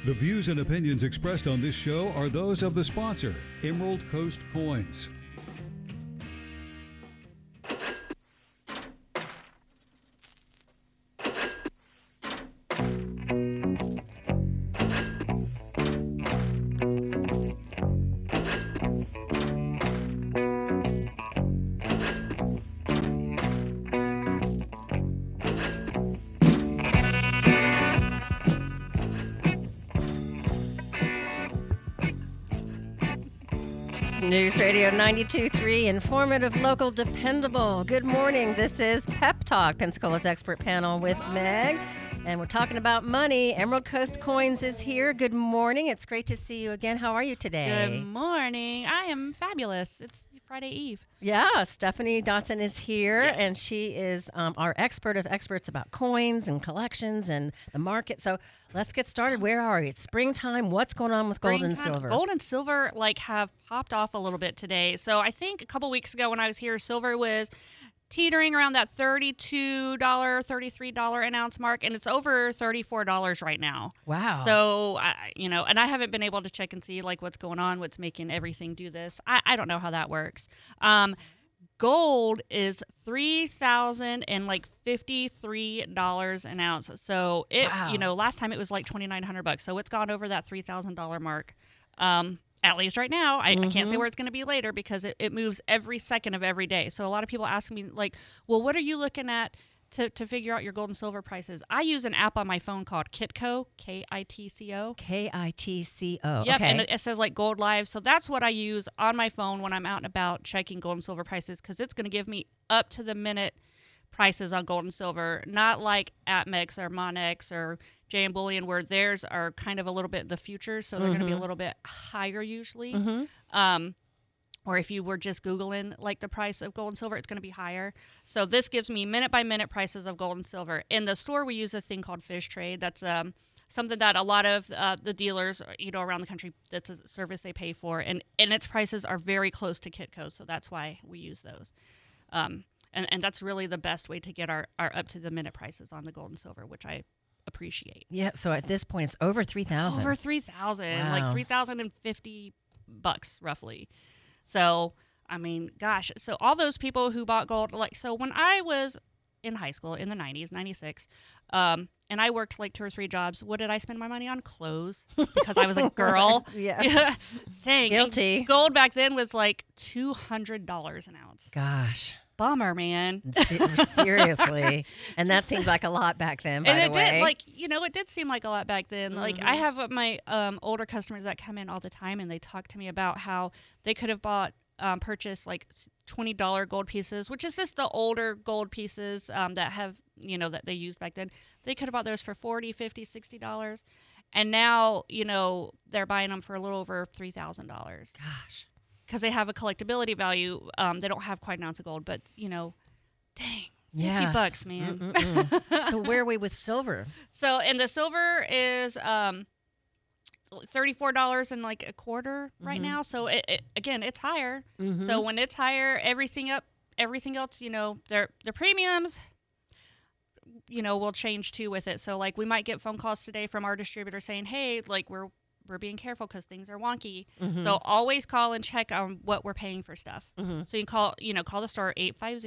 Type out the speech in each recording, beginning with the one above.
The views and opinions expressed on this show are those of the sponsor, Emerald Coast Coins. News Radio 92.3, informative, local, dependable. Good morning. This is Pep Talk, Pensacola's expert panel with Meg. And we're talking about money. Emerald Coast Coins is here. Good morning. It's great to see you again. How are you today? Good morning. I am fabulous. It's Friday Eve. Yeah, Stephanie Dotson is here, Yes. and she is our expert of experts about coins and collections and the market. So let's get started. Where are we? It's springtime. What's going on with gold and silver? Gold and silver have popped off a little bit today. So I think a couple weeks ago when I was here, silver was teetering around that $32, $33 an ounce mark, and it's over $34 right now. Wow. So, and I haven't been able to check and see what's going on, what's making everything do this. I don't know how that works. Gold is $3,053 an ounce. So last time it was like $2,900. So it's gone over that $3,000 mark. At least right now. I can't say where it's going to be later because it moves every second of every day. So a lot of people ask me well, what are you looking at to figure out your gold and silver prices? I use an app on my phone called Kitco, Kitco. Kitco. Yep, Okay. and it says Gold Live. So that's what I use on my phone when I'm out and about checking gold and silver prices because it's going to give me up to the minute prices on gold and silver, not like APMEX or Monex or JM Bullion where theirs are kind of a little bit the future, so they're going to be a little bit higher usually. Or if you were just Googling the price of gold and silver, it's going to be higher. So this gives me minute by minute prices of gold and silver. In the store, we use a thing called Fish Trade. That's something that a lot of the dealers, around the country, that's a service they pay for, and its prices are very close to Kitco, so that's why we use those. And that's really the best way to get our up-to-the-minute prices on the gold and silver, which I appreciate. Yeah, so at this point, it's over 3,000. Over 3,000, Wow. $3,050 roughly. So, I mean, gosh. So all those people who bought gold, so when I was in high school in the 90s, 96, and I worked 2 or 3 jobs, what did I spend my money on? Clothes, because I was a girl. Yes. Dang. Guilty. Gold back then was $200 an ounce. Gosh. Bummer, man. Seriously. And that seemed like a lot back then, by And the way. it did seem like a lot back then. I have my older customers that come in all the time, and they talk to me about how they could have purchased $20 gold pieces, which is just the older gold pieces that have, that they used back then. They could have bought those for $40, $50, $60. And now, they're buying them for a little over $3,000. Gosh. Because they have a collectability value. They don't have quite an ounce of gold, but, dang, Yes. $50, man. So where are we with silver? So, and the silver is $34 and a quarter right now. So again, it's higher. So when it's higher, everything else, their premiums, will change too with it. So we might get phone calls today from our distributor saying, hey, we're being careful because things are wonky. So always call and check on what we're paying for stuff. So you can call the store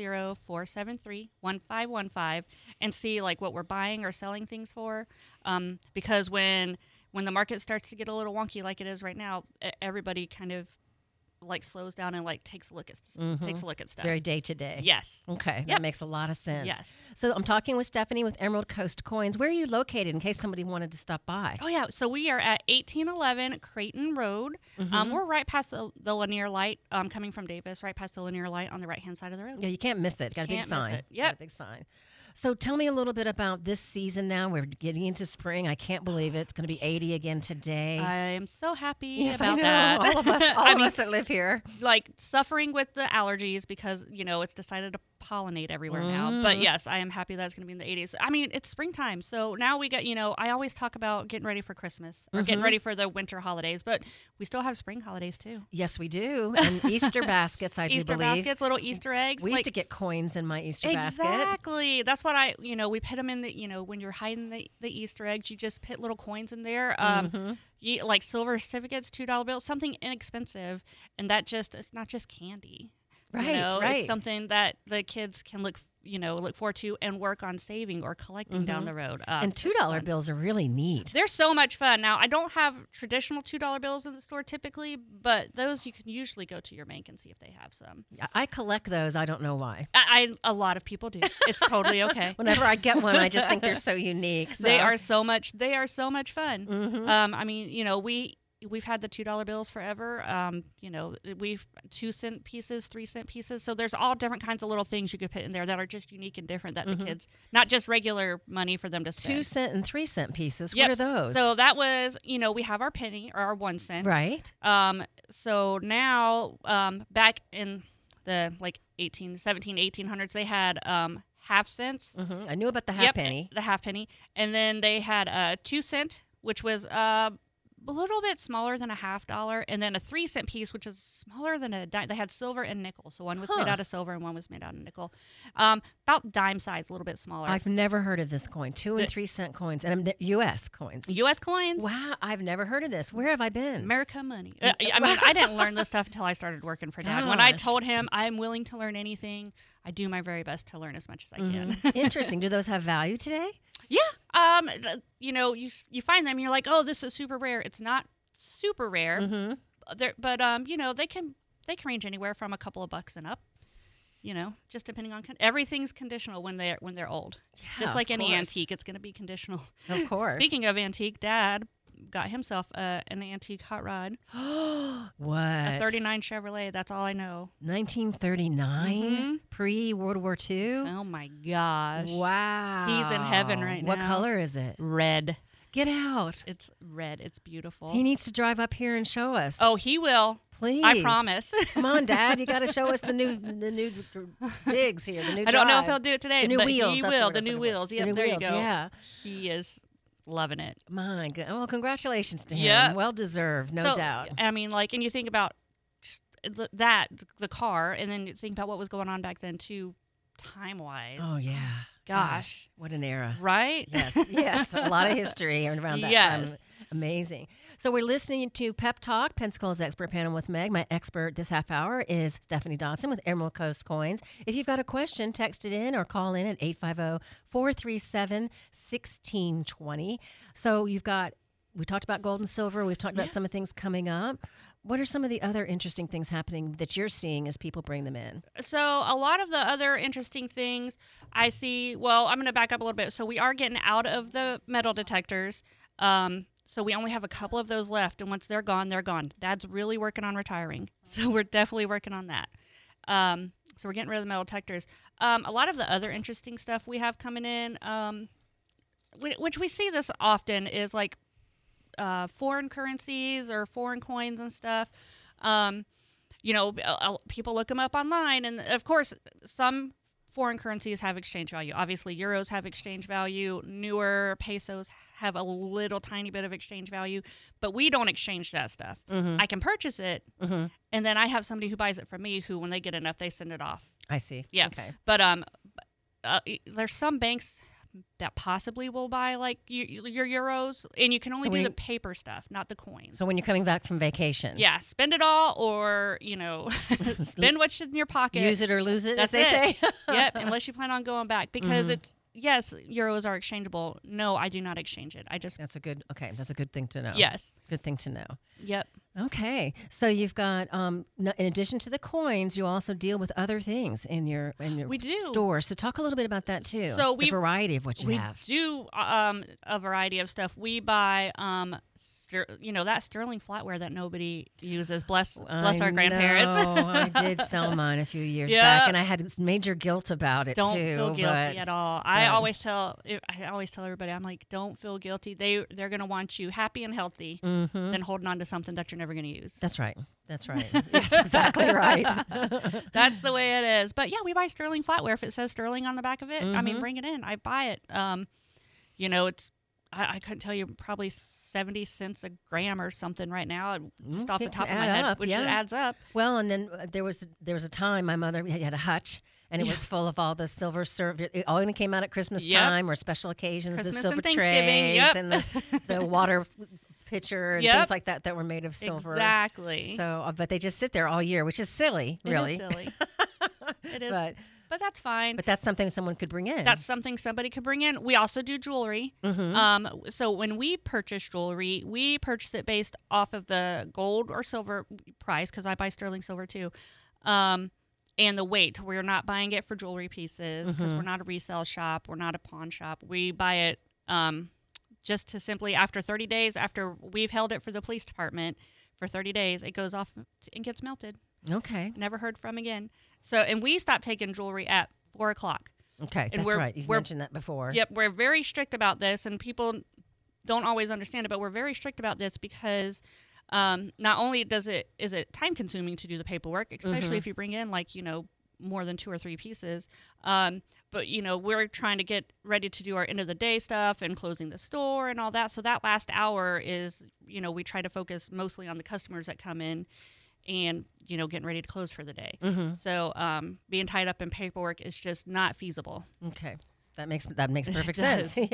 850-473-1515 and see what we're buying or selling things for. Because when the market starts to get a little wonky like it is right now, everybody kind of slows down and takes a look at stuff. Very day to day. Yes. Okay, Yep. that makes a lot of sense. Yes. So I'm talking with Stephanie with Emerald Coast Coins. Where are you located in case somebody wanted to stop by? Oh, yeah. So we are at 1811 Creighton Road. We're right past the linear light coming from Davis, right past the linear light on the right-hand side of the road. Yeah, you can't miss it. Got a big Can't miss sign. it. Yep. Got a big sign. So tell me a little bit about this season now. We're getting into spring. I can't believe it. It's going to be 80 again today. I am so happy Yes, about I know. that. All of us, all I of mean, us that live here. suffering with the allergies because, it's decided pollinate everywhere now. But yes, I am happy that's going to be in the 80s. I mean, it's springtime. So now we got, I always talk about getting ready for Christmas or getting ready for the winter holidays, but we still have spring holidays too. Yes, we do. And Easter baskets, I do Easter believe. baskets, little Easter eggs. We used to get coins in my Easter basket. Exactly. That's what we put them in when you're hiding the Easter eggs, you just put little coins in there. Like silver certificates, $2 bills, something inexpensive. And it's not just candy. Right. It's something that the kids can look forward to and work on saving or collecting down the road. And $2 bills are really neat. They're so much fun. Now, I don't have traditional $2 bills in the store typically, but those you can usually go to your bank and see if they have some. I collect those. I don't know why. A lot of people do. It's totally okay. Whenever I get one, I just think they're so unique. So. They are so much fun. We've had the $2 bills forever. We've 2-cent pieces, 3-cent pieces. So there's all different kinds of little things you could put in there that are just unique and different that the kids, not just regular money for them to spend. 2-cent and 3-cent pieces. Yep. What are those? So that was, we have our penny or our 1 cent. Right. So now, back in the 1800s, they had half cents. I knew about the half penny. The half penny. And then they had a 2 cent, which was a little bit smaller than a $50, and then a 3-cent piece, which is smaller than a dime. They had silver and nickel, so one was made out of silver and one was made out of nickel. About dime size, a little bit smaller. I've never heard of this coin. 2 and 3-cent coins, and U.S. coins. U.S. coins. Wow, I've never heard of this. Where have I been? America money. I didn't learn this stuff until I started working for Dad. When I told him I'm willing to learn anything, I do my very best to learn as much as I can. Interesting. Do those have value today? Yeah. You find them, you're like, oh, this is super rare. It's not super rare, but they can range anywhere from a couple of bucks and up. Just depending on everything's conditional when they're old. Yeah, just like any antique, it's going to be conditional. Of course. Speaking of antique, Dad got himself an antique hot rod. What? A 39 Chevrolet. That's all I know. 1939? Pre-World War II? Oh, my gosh. Wow. He's in heaven right now. What color is it? Red. Get out. It's red. It's beautiful. He needs to drive up here and show us. Oh, he will. Please. I promise. Come on, Dad. You got to show us the new digs here, the new I don't know if he'll do it today, the new but wheels. He will. The new wheels. Yeah, there you go. Yeah. He is loving it. My God. Well, congratulations to him. Yep. Well deserved, no doubt. I mean, and you think about the car, and then you think about what was going on back then, too, time-wise. Oh, yeah. Gosh. What an era. Right? Yes. A lot of history around that time. Amazing. So we're listening to Pep Talk, Pensacola's Expert Panel with Meg. My expert this half hour is Stephanie Dawson with Emerald Coast Coins. If you've got a question, text it in or call in at 850-437-1620. So we talked about gold and silver. We've talked about some of the things coming up. What are some of the other interesting things happening that you're seeing as people bring them in? So a lot of the other interesting things I see, well, I'm going to back up a little bit. So we are getting out of the metal detectors. So we only have a couple of those left. And once they're gone, they're gone. Dad's really working on retiring. So we're definitely working on that. So we're getting rid of the metal detectors. A lot of the other interesting stuff we have coming in, which we see this often, is like foreign currencies or foreign coins and stuff. People look them up online, and of course, some foreign currencies have exchange value. Obviously, euros have exchange value. Newer pesos have a little tiny bit of exchange value, but we don't exchange that stuff. I can purchase it, and then I have somebody who buys it from me who, when they get enough, they send it off. I see. Yeah. Okay. But there's some banks that possibly will buy like your euros, and you can only do the paper stuff, not the coins. So when you're coming back from vacation, spend it all, or spend what's in your pocket, use it or lose it. That's as they say. Yep, unless you plan on going back, because it's euros are exchangeable. No, I do not exchange it. That's a good thing to know. Yes, good thing to know. Yep. Okay, so you've got in addition to the coins, you also deal with other things in your store. So talk a little bit about that too. So the variety of what you have. We do a variety of stuff. We buy that sterling flatware that nobody uses. Bless our grandparents. I did sell mine a few years back, and I had major guilt about it. Don't too, feel guilty at all. I always tell everybody, I'm like, don't feel guilty. They're going to want you happy and healthy than holding on to something that you're never never going to use. That's right. That's right. Yes, exactly right. That's the way it is. But yeah, we buy sterling flatware. If it says sterling on the back of it, I mean, bring it in. I buy it. It's I couldn't tell you, probably 70 cents a gram or something right now, just off the top of my head, which it adds up. Well, and then there was a time my mother had a hutch, and it was full of all the silver served. It only came out at Christmas time or special occasions, Christmas the silver and trays and the water pitcher and things like that were made of silver. Exactly. So, but they just sit there all year, which is silly, really. It is silly. It is. But that's fine. But that's something someone could bring in. That's something somebody could bring in. We also do jewelry. So when we purchase jewelry, we purchase it based off of the gold or silver price, because I buy sterling silver too, and the weight. We're not buying it for jewelry pieces because we're not a resale shop. We're not a pawn shop. We buy it just to simply, after 30 days, after we've held it for the police department for 30 days, it goes off and gets melted. Okay. Never heard from again. So, and we stopped taking jewelry at 4 o'clock. Okay, and that's right. You've mentioned that before. Yep, we're very strict about this, and people don't always understand it, but we're very strict about this because not only is it time consuming to do the paperwork, especially if you bring in more than 2 or 3 pieces, but we're trying to get ready to do our end of the day stuff and closing the store and all that. So that last hour is, we try to focus mostly on the customers that come in and getting ready to close for the day. So being tied up in paperwork is just not feasible. Okay, that makes perfect sense. Yes.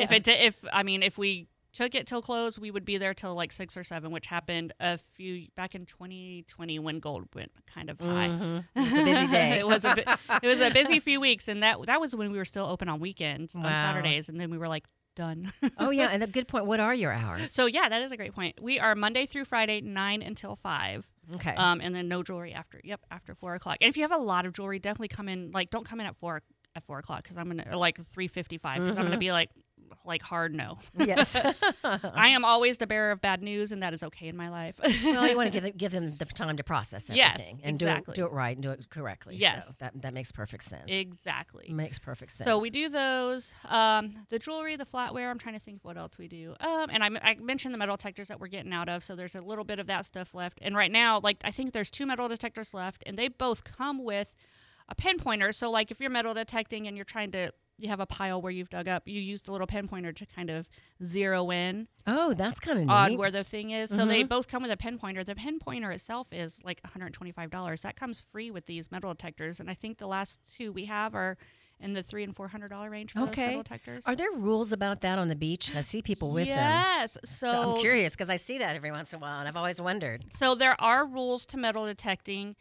If we took it till close, we would be there till like 6 or 7, which happened back in 2020 when gold went kind of high. It was a busy day. It was a busy few weeks, and that was when we were still open on weekends, on Saturdays, and then we were like done. Oh yeah, and a good point. What are your hours? So yeah, that is a great point. We are Monday through Friday, 9 until 5. Okay. And then no jewelry after 4 o'clock. And if you have a lot of jewelry, definitely come in. Don't come in at 4 o'clock because I'm gonna 3:55 because I'm gonna be like hard no. Yes. I am always the bearer of bad news, and that is okay in my life. Well, you want to give them the time to process everything. And exactly. do it right and do it correctly. Yes. So that makes perfect sense. Exactly. Makes perfect sense. So we do those. The jewelry, the flatware, I'm trying to think of what else we do. And I mentioned the metal detectors that we're getting out of, so there's a little bit of that stuff left. And right now, I think there's 2 metal detectors left, and they both come with a pinpointer. So if you're metal detecting and you have a pile where you've dug up, you use the little pinpointer to kind of zero in. Oh, that's kind of neat. On where the thing is. So they both come with a pinpointer. The pinpointer itself is like $125. That comes free with these metal detectors. And I think the last 2 we have are in the $300 and $400 range for those metal detectors. Are there rules about that on the beach? I see people with them. Yes. So I'm curious because I see that every once in a while, and I've always wondered. So there are rules to metal detecting.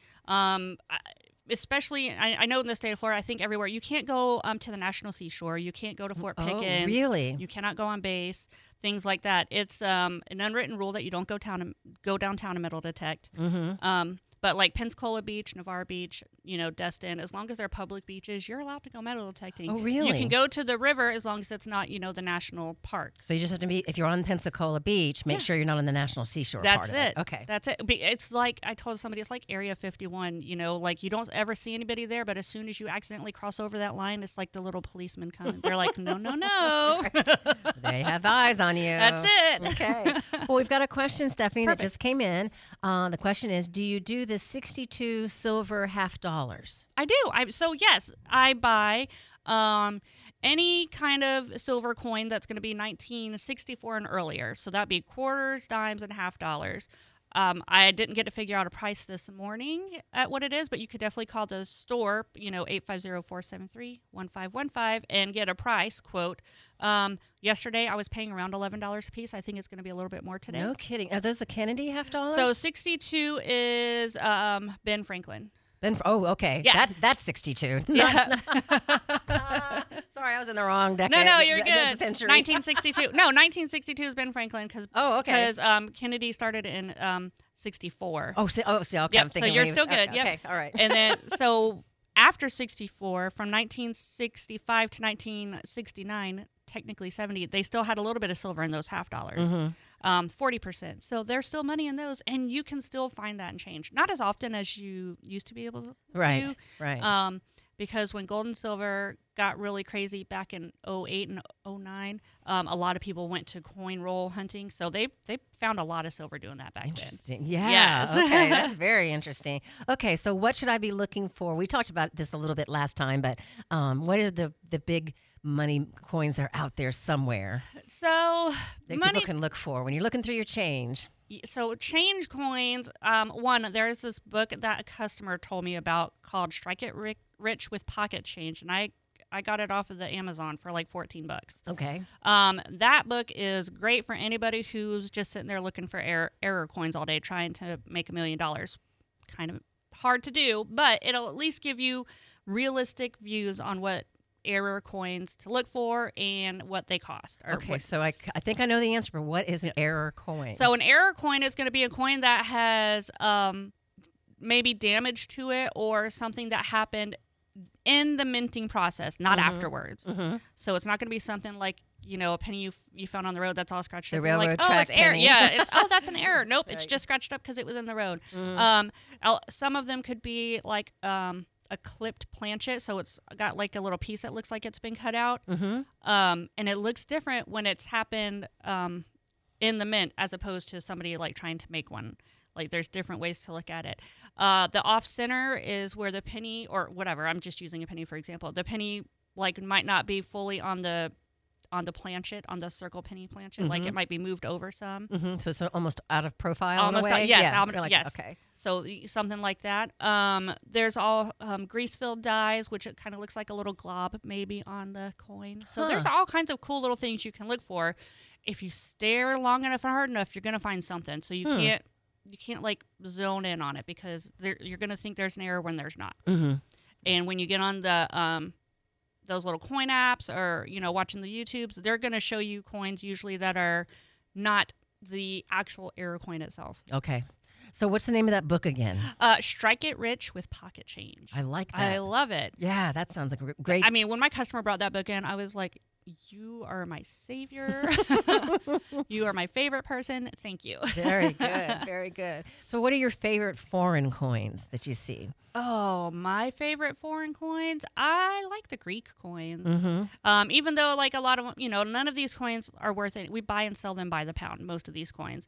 Especially, I know in the state of Florida, I think everywhere, you can't go to the National Seashore. You can't go to Fort Pickens. Oh, really? You cannot go on base, things like that. It's an unwritten rule that you don't go downtown and metal detect. But Pensacola Beach, Navarre Beach, Destin, as long as they're public beaches, you're allowed to go metal detecting. Oh, really? You can go to the river as long as it's not, the national park. So you just have to if you're on Pensacola Beach, make sure you're not on the National Seashore That's part of it. Okay. That's it. It's like, I told somebody, it's like Area 51, you don't ever see anybody there, but as soon as you accidentally cross over that line, it's like the little policemen come. They're like, no, no, no. They have eyes on you. That's it. Okay. Well, we've got a question, Stephanie, that just came in. The question is, do you do the 62 silver half dollars? I do. So yes, I buy any kind of silver coin that's going to be 1964 and earlier. So that'd be quarters, dimes, and half dollars. I didn't get to figure out a price this morning at what it is, but you could definitely call the store, 850-473-1515 and get a price quote. Yesterday I was paying around $11 a piece. I think it's going to be a little bit more today. No kidding. Are those the Kennedy half dollars? So 62 is Ben Franklin. Okay. Yeah. That's 62. Yeah. Sorry, I was in the wrong decade. No, you're good. Century. 1962. No, 1962 is Ben Franklin because Kennedy started in 64. Okay. Yep, I'm thinking so you're still good. Okay, yep. okay, all right. And then so after 64, from 1965 to 1969, technically 70, they still had a little bit of silver in those half dollars. 40%. So there's still money in those, and you can still find that in change. Not as often as you used to be able to. Right. because when gold and silver got really crazy back in 08 and 09, a lot of people went to coin roll hunting. So they found a lot of silver doing that back then. Interesting. Yeah. Yes. Okay, that's very interesting. Okay, so what should I be looking for? We talked about this a little bit last time, but what are the big money coins that are out there somewhere So that money. people can look for when you're looking through your change? So change coins. One, there's this book that a customer told me about called "Strike It Rich with Pocket Change," and I got it off of the Amazon for like $14. Okay. That book is great for anybody who's just sitting there looking for error coins all day, trying to make $1 million. Kind of hard to do, but it'll at least give you realistic views on what error coins to look for and what they cost. Okay, so I think I know the answer, but what is an error coin? So an error coin is going to be a coin that has maybe damage to it or something that happened in the minting process, not afterwards. So it's not going to be something like, a penny you found on the road that's all scratched The up. You're railroad like, track it's error. penny. Yeah. That's an error. Nope. It's Right. just scratched up because it was in the road. Some of them could be like a clipped planchet, so it's got like a little piece that looks like it's been cut out, and it looks different when it's happened in the mint as opposed to somebody like trying to make one. Like there's different ways to look at it. The off center is where the penny, or whatever, I'm just using a penny for example, the penny like might not be fully on the planchet, on the circle penny planchet. Like it might be moved over some. So it's almost out of profile. Almost in a way? yes, Yeah, out, like, yes. Okay. So something like that. There's all grease-filled dies, which it kind of looks like a little glob maybe on the coin. So there's all kinds of cool little things you can look for. If you stare long enough and hard enough, you're gonna find something. So you can't like zone in on it because you're gonna think there's an error when there's not. And when you get on the those little coin apps or watching the YouTubes, they're gonna show you coins usually that are not the actual error coin itself. Okay. So what's the name of that book again? Strike It Rich with Pocket Change. I like that. I love it. Yeah, that sounds like a great. I mean, when my customer brought that book in, I was like, you are my savior. You are my favorite person. Thank you. Very good. Very good. So what are your favorite foreign coins that you see? Oh, my favorite foreign coins? I like the Greek coins. Even though like a lot of them, none of these coins are worth it. We buy and sell them by the pound, most of these coins.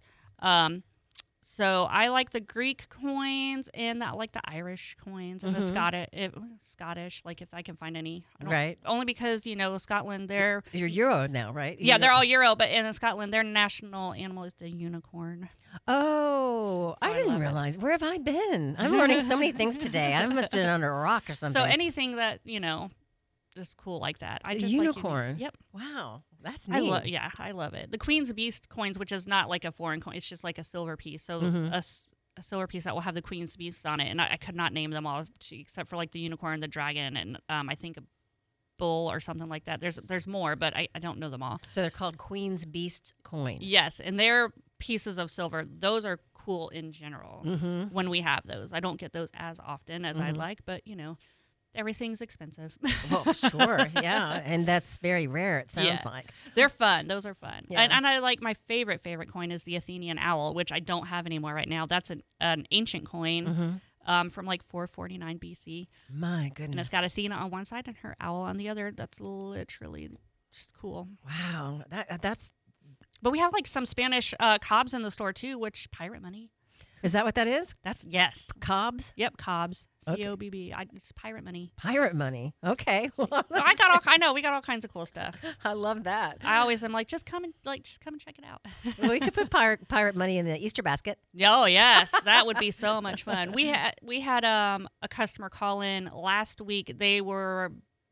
So I like the Greek coins and I like the Irish coins and the Scottish, like if I can find any. Right. Only because, Scotland, they're... You're Euro now, right? Yeah, they're all Euro, but in Scotland, their national animal is the unicorn. Oh, So I I didn't love it. realize. Where have I been? I'm learning so many things today. I must have been under a rock or something. So anything that, is cool like that. I just unicorn. Like yep. Wow, that's neat. I love it. The Queen's Beast coins, which is not like a foreign coin, it's just like a silver piece. So a silver piece that will have the Queen's Beast on it, and I could not name them all except for like the unicorn, the dragon, and I think a bull or something like that. There's more, but I don't know them all. So they're called Queen's Beast coins. Yes, and they're pieces of silver. Those are cool in general when we have those. I don't get those as often as I'd like, but everything's expensive. Well, sure, yeah, and that's very rare. It sounds like they're fun. Those are fun, Yeah. and I like my favorite coin is the Athenian owl, which I don't have anymore right now. That's an ancient coin from like 449 BC. My And goodness. it's got Athena on one side and her owl on the other. That's literally just cool. Wow, that's But we have like some Spanish cobs in the store too, which pirate money. is that what that is? Yes. Cobs? Yep, cobs. Okay. COBB. It's pirate money. Pirate money. Okay. Well, So we got all kinds of cool stuff. I love that. I always am like, just come and check it out. Well, we could put pirate money in the Easter basket. Oh yes, that would be so much fun. We had a customer call in last week. They were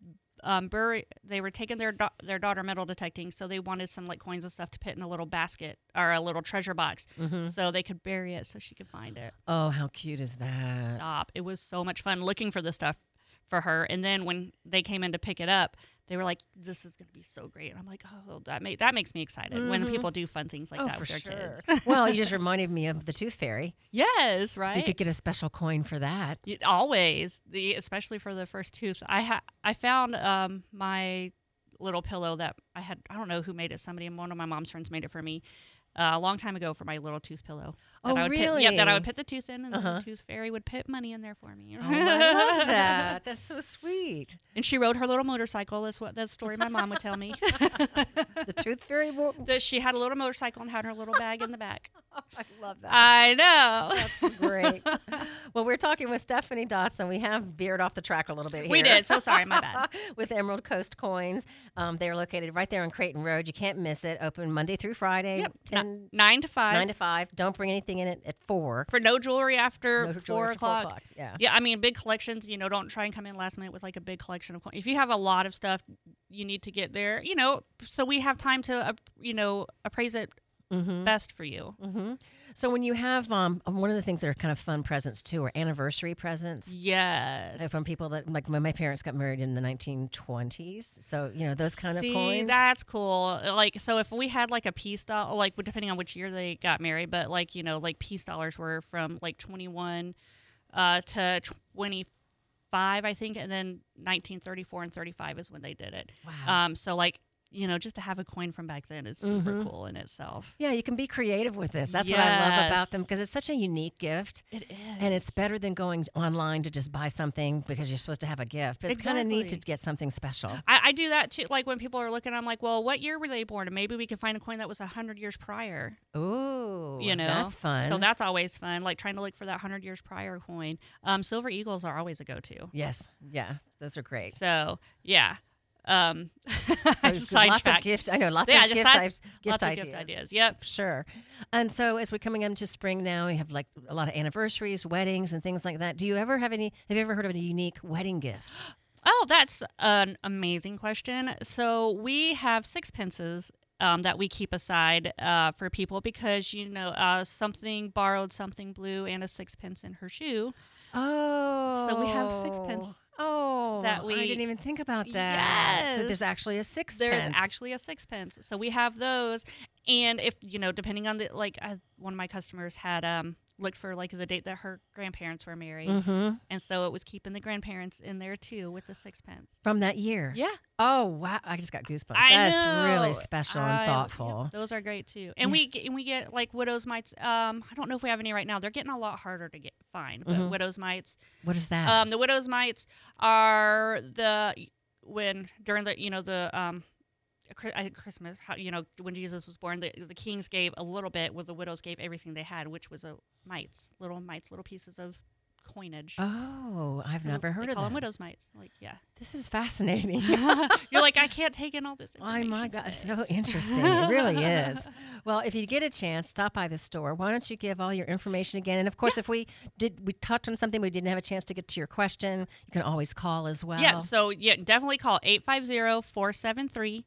they were taking their daughter metal detecting, so they wanted some like coins and stuff to put in a little basket or a little treasure box, so they could bury it so she could find it. Oh, how cute is that? Stop! It was so much fun looking for this stuff for her, and then when they came in to pick it up, they were like, "This is going to be so great." And I'm like, "Oh, that makes me excited when people do fun things like that for with their sure. kids." Well, you just reminded me of the Tooth Fairy. Yes, So right. you could get a special coin for that. Always, especially for the first tooth. I found my little pillow that I had. I don't know who made it. Somebody, one of my mom's friends made it for me. a long time ago for my little tooth pillow. Oh, really? That I would put the tooth in, and the little tooth fairy would put money in there for me. Oh, I love that. That's so sweet. And she rode her little motorcycle. That's the story my mom would tell me. The tooth fairy. That she had a little motorcycle and had her little bag in the back. I love that. I know. That's great. Well, we're talking with Stephanie Dotson. We have veered off the track a little bit here. We did. So sorry. My bad. With Emerald Coast Coins. They're located right there on Creighton Road. You can't miss it. Open Monday through Friday. Yep. 10, 9 to 5. 9 to 5. Don't bring anything in it at 4. For no jewelry after No 4 jewelry after 4 o'clock. o'clock. Yeah. Yeah, I mean, big collections, don't try and come in last minute with like a big collection of coins. If you have a lot of stuff, you need to get there, so we have time to, appraise it best for you. Mm-hmm. So when you have, one of the things that are kind of fun presents too are anniversary presents. Yes. From people that, like when my parents got married in the 1920s. So, those kind of coins. That's cool. Like, so if we had like a peace dollar, like depending on which year they got married, but like, like peace dollars were from like 21 to 25, I think. And then 1934 and 35 is when they did it. Wow. So like, just to have a coin from back then is super cool in itself. Yeah, you can be creative with this. That's what I love about them because it's such a unique gift. It is. And it's better than going online to just buy something because you're supposed to have a gift. But it's kind of neat to get something special. I do that too. Like when people are looking, I'm like, well, what year were they born? And maybe we can find a coin that was 100 years prior. Ooh, that's fun. So that's always fun, like trying to look for that 100 years prior coin. Silver Eagles are always a go-to. Yes. Yeah, those are great. So, yeah. So lots of gift. I know lots of gift ideas. Yep, sure. And so as we're coming into spring now, we have like a lot of anniversaries, weddings, and things like that. Do you ever have any? Have you ever heard of a unique wedding gift? Oh, that's an amazing question. So we have sixpences that we keep aside for people because something borrowed something blue and a sixpence in her shoe. Oh, so we have sixpence. Oh, I didn't even think about that. Yes. So there's actually a sixpence. There's actually a sixpence. So we have those. And if, depending on one of my customers had looked for like the date that her grandparents were married. Mm-hmm. And so it was keeping the grandparents in there too with the sixpence. From that year? Yeah. Oh, wow. I just got goosebumps. I That's know. really special and thoughtful. Yeah, those are great too. And we get like widow's mites. I don't know if we have any right now. They're getting a lot harder to find. But widow's mites. What is that? The widow's mites are during Christmas, when Jesus was born, the kings gave a little bit, while the widows gave everything they had, which was little pieces of coinage. Oh, I've never heard of that. Call them widow's mites. Like, yeah. This is fascinating. You're like, I can't take in all this information. Oh my God, it's today. so interesting. It really is. Well, if you get a chance, stop by the store. Why don't you give all your information again? And of course, if we talked on something we didn't have a chance to get to your question, you can always call as well. Yeah, so definitely call 850-473-1515.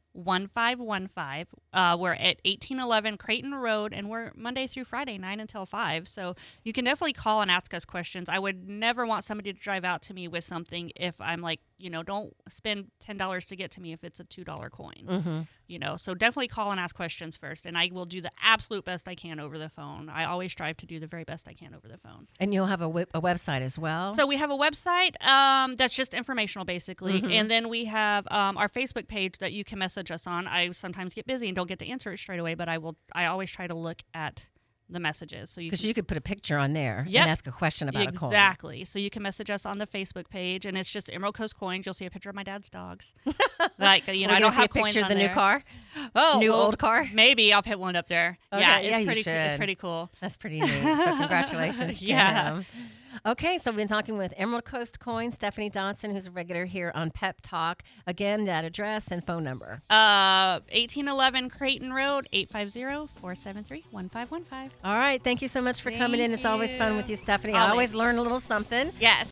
We're at 1811 Creighton Road, and we're Monday through Friday, 9 until 5. So you can definitely call and ask us questions. I would never want somebody to drive out to me with something if I'm like, don't spend $10 to get to me if it's a $2 coin. Mm-hmm. So definitely call and ask questions first, and I will do the absolute best I can over the phone. I always strive to do the very best I can over the phone. And you'll have a website as well? So we have a website that's just informational, basically. Mm-hmm. And then we have our Facebook page that you can message us on. I sometimes get busy and don't get to answer it straight away, but I always try to look at the messages. So you could put a picture on there and ask a question about a coin. Exactly. So you can message us on the Facebook page, and it's just Emerald Coast Coins. You'll see a picture of my dad's dogs. I don't have a picture of the new car. Oh, old car. Maybe I'll put one up there. Okay, yeah, it's pretty cool. That's pretty neat. So congratulations to him. Okay, so we've been talking with Emerald Coast Coins, Stephanie Dotson, who's a regular here on Pep Talk. Again, that address and phone number. 1811 Creighton Road, 850-473-1515. All right, thank you so much for coming in. It's always fun with you, Stephanie. I always learn a little something. Yes.